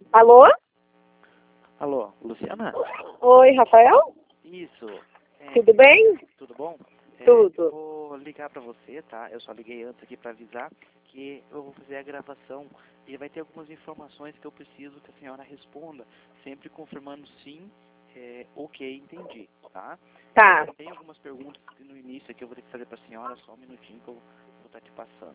Alô? Alô, Luciana? Oi, Rafael? Isso. Tudo bem? Tudo bom? Tudo. Eu vou ligar pra você, tá? Eu só liguei antes aqui pra avisar que eu vou fazer a gravação e vai ter algumas informações que eu preciso que a senhora responda, sempre confirmando sim, ok, entendi, tá? Tá. Tem algumas perguntas no início que eu vou ter que fazer pra senhora, só um minutinho que eu vou estar te passando.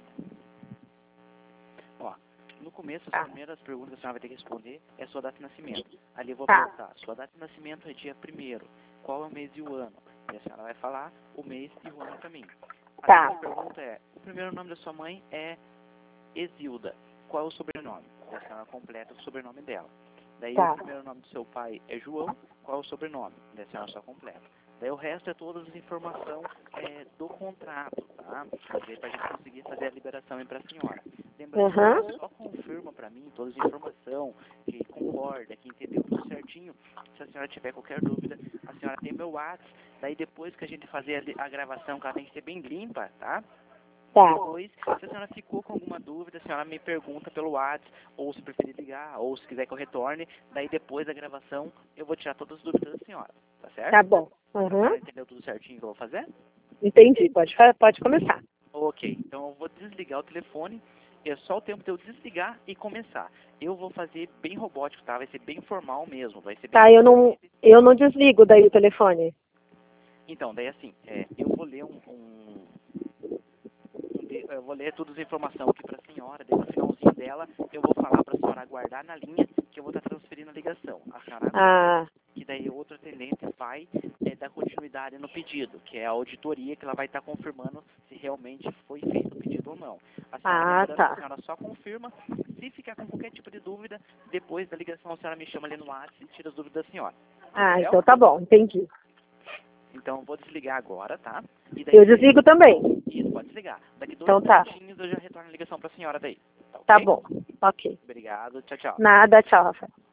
Ó, no começo, as primeiras perguntas que a senhora vai ter que responder é sua data de nascimento. Ali eu vou perguntar, sua data de nascimento é dia 1º, qual é o mês e o ano? E a senhora vai falar o mês e o ano pra mim. A segunda pergunta é, o primeiro nome da sua mãe é Exilda, qual é o sobrenome? E a senhora completa o sobrenome dela. Daí o primeiro nome do seu pai é João, qual é o sobrenome? Daí a senhora só completa. Daí o resto é todas as informações do contrato, tá? Daí pra gente conseguir fazer a liberação aí pra senhora. Lembrando que a senhora só confirma pra mim todas as informações, que concorda, que entendeu tudo certinho. Se a senhora tiver qualquer dúvida, a senhora tem meu WhatsApp. Daí depois que a gente fazer a gravação, que ela tem que ser bem limpa, tá? Depois, se a senhora ficou com alguma dúvida, a senhora me pergunta pelo WhatsApp, ou se preferir ligar, ou se quiser que eu retorne. Daí depois da gravação, eu vou tirar todas as dúvidas da senhora, tá certo? Tá bom. A senhora entendeu tudo certinho que eu vou fazer? Entendi. Pode começar. Ok, então eu vou desligar o telefone. É só o tempo de eu desligar e começar. Eu vou fazer bem robótico, tá? Vai ser bem formal mesmo. Vai ser bem Eu não desligo daí o telefone. Então, daí assim, eu vou ler eu vou ler todas as informações aqui para a senhora, daí no finalzinho dela eu vou falar para a senhora aguardar na linha que eu vou estar transferindo a ligação. A senhora aguarda, que daí outro atendente vai dar continuidade no pedido, que é a auditoria que ela vai estar confirmando se realmente foi feito o pedido ou não. A senhora, a senhora só confirma, se ficar com qualquer tipo de dúvida, depois da ligação a senhora me chama ali no WhatsApp e tira as dúvidas da senhora. Então tá bom, entendi. Então, eu vou desligar agora, tá? E daí, Eu desligo também. Isso, pode desligar. Daqui 2 Então tá. minutinhos eu já retorno a ligação pra senhora daí. Tá Ok? bom. Ok. Obrigado. Tchau, tchau. Nada, tchau, Rafael.